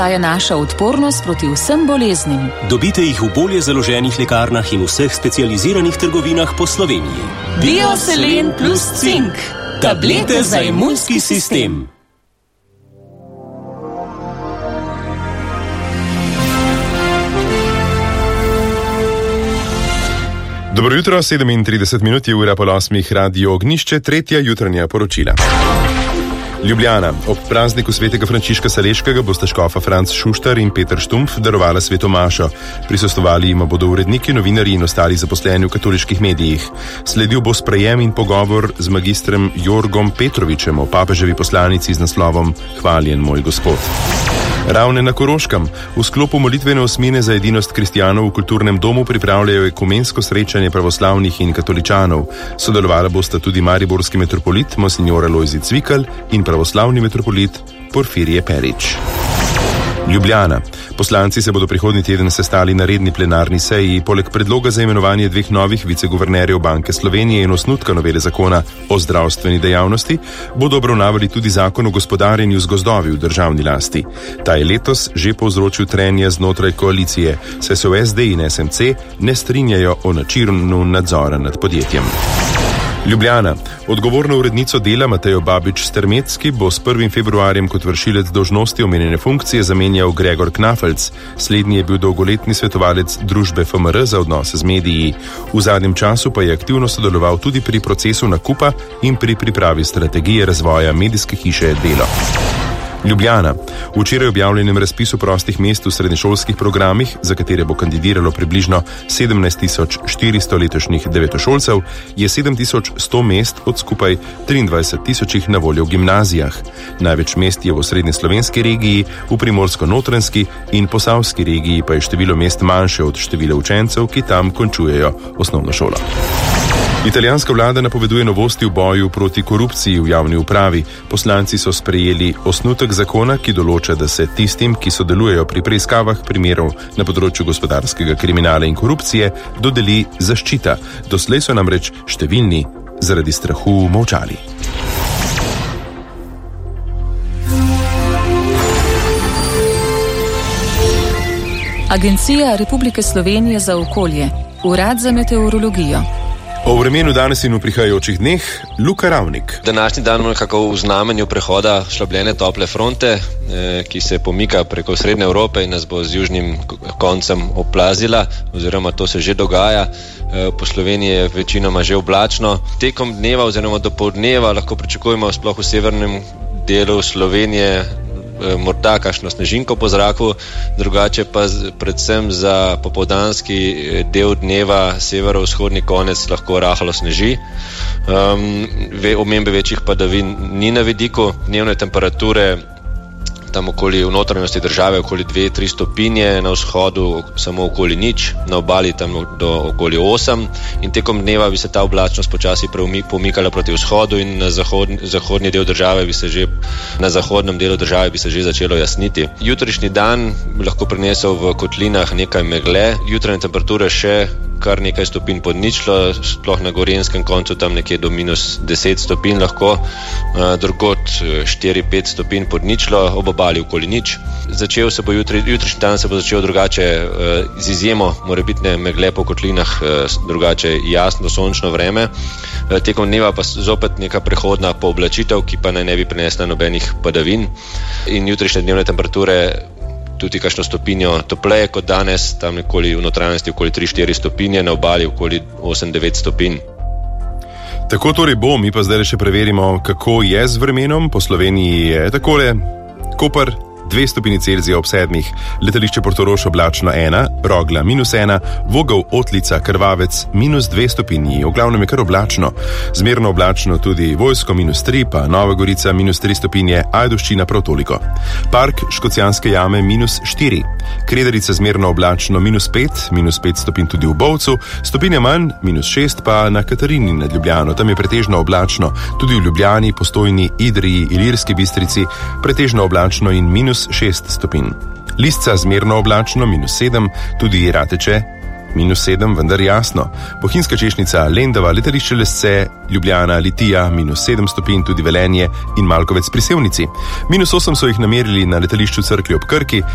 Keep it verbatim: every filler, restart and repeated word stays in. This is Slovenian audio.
je naša odpornost proti vsem boleznim. Dobite jih v bolje založenih lekarnah in vseh specializiranih trgovinah po Sloveniji. Bioselen plus cink. Tablete za imunski sistem. Dobro jutro, sedemintrideset minut je ura pol osmih, Radio Ognjišče, tretja jutranja poročila. Ljubljana. Ob prazniku svetega Frančiška Saleškega bosta škofa Franc Šuštar in Peter Štumpf darovala sveto mašo. Prisostvovali jima bodo uredniki, novinarji in ostali zaposleni v katoliških medijih. Sledil bo sprejem in pogovor z magistrem Jorgom Petrovičem o papeževi poslanici z naslovom Hvaljen moj Gospod. Ravne na Koroškem. V sklopu molitvene osmine za edinost kristjanov v kulturnem domu pripravljajo ekumensko srečanje pravoslavnih in katoličanov. Sodelovala bosta tudi mariborski metropolit Monsignor Alojzij Cvikl in pravoslavni metropolit Porfirije Perič. Ljubljana. Poslanci se bodo prihodnji teden sestali na redni plenarni seji. Poleg predloga za imenovanje dveh novih viceguvernerjev Banke Slovenije in osnutka novele zakona o zdravstveni dejavnosti bodo obravnavali tudi zakon o gospodarjenju z gozdovi v državni lasti. Ta je letos že povzročil trenje znotraj koalicije, saj se v S D in S M C ne strinjajo o načinu nadzora nad podjetjem. Ljubljana. Odgovorno urednico Dela Matejo Babič Strmecki bo s prvim februarjem kot vršilec dolžnosti omenjene funkcije zamenjal Gregor Knafelc. Slednji je bil dolgoletni svetovalec družbe F M R za odnose z mediji. V zadnjem času pa je aktivno sodeloval tudi pri procesu nakupa in pri pripravi strategije razvoja medijske hiše Delo. Ljubljana. V včeraj objavljenem razpisu prostih mest v srednješolskih programih, za katere bo kandidiralo približno sedemnajst tisoč štiristo letošnjih devetošolcev, je sedem tisoč sto mest od skupaj triindvajset tisočih na voljo v gimnazijah. Največ mest je v osrednjeslovenski regiji, v primorsko-notranjski in posavski regiji pa je število mest manjše od števila učencev, ki tam končujejo osnovno šolo. Italijanska vlada napoveduje novosti v boju proti korupciji v javni upravi. Poslanci so sprejeli osnutek zakona, ki določa, da se tistim, ki sodelujejo pri preiskavah primerov na področju gospodarskega kriminala in korupcije, dodeli zaščita. Doslej so namreč številni zaradi strahu molčali. Agencija Republike Slovenije za okolje, Urad za meteorologijo. O vremenu danes in v prihajajočih dneh Luka Ravnik. Današnji dan nekako v znamenju prehoda šlabljene tople fronte, ki se pomika preko Srednje Evrope in nas bo z južnim koncem oplazila, oziroma to se že dogaja. Po Sloveniji je večinoma že oblačno. Tekom dneva oziroma dopoldneva lahko pričakujemo sploh v severnem delu Slovenije morda kakšno snežinko po zraku, drugače pa predvsem za popoldanski del dneva severovzhodni konec lahko rahlo sneži. Um, omembe večjih padavin ni na vidiku. Dnevne temperature tam okoli v notranjosti države okoli dve do tri stopinje, na vzhodu samo okoli nič, na obali tam do okoli osem in tekom dneva bi se ta oblačnost počasi pomikala proti vzhodu in na zahodni, zahodni del države bi se že, na zahodnem delu države bi se že začelo jasniti. Jutrišnji dan bi lahko prinesel v kotlinah nekaj megle, jutranje temperature še kar nekaj stopinj pod ničlo, sploh na gorenskem koncu tam nekje do minus deset stopinj lahko, drugod štiri do pet stopinj pod ničlo, ob obali okoli nič. Začel se bo jutri, jutrišnji dan se bo začel drugače z izjemo morebitne megle po kotlinah, drugače jasno sončno vreme. Tekom dneva pa zopet neka prehodna pooblačitev, ki pa naj ne bi prinesla nobenih padavin in jutrišnje dnevne temperature tudi kakšno stopinjo topleje kot danes, tam nekoli v notranjosti okoli tri do štiri stopinje, na obali okoli osem do devet stopinj. Tako torej bo, mi pa zdaj še preverimo, kako je z vremenom. Po Sloveniji je takole: Koper dve stopinji Celzija ob sedmih, letališče Portorož oblačno ena, Rogla minus ena, Vogel, Otlica, Krvavec minus dve stopinji, v glavnem je kar oblačno. Zmerno oblačno tudi Vojsko minus tri, pa Nova Gorica minus tri stopinje, Ajdovščina prav toliko. Park Škocjanske jame minus štiri, Krederica zmerno oblačno minus pet, minus pet stopinj tudi v Bovcu, stopinja manj, minus šest pa na Katarini nad Ljubljano, tam je pretežno oblačno, tudi v Ljubljani, Postojni, Idriji, Ilirski Bistrici, pretežno oblačno in minus šest stopinj. Lisca zmerno oblačno, minus sedem, tudi Rateče, minus sedem, vendar jasno. Bohinjska Češnica, Lendava, letališče Lesce, Ljubljana, Litija, minus sedem stopinj, tudi Velenje in Malkovec pri Sevnici. Minus osem so jih namerili na letališču Cerklje ob Krki,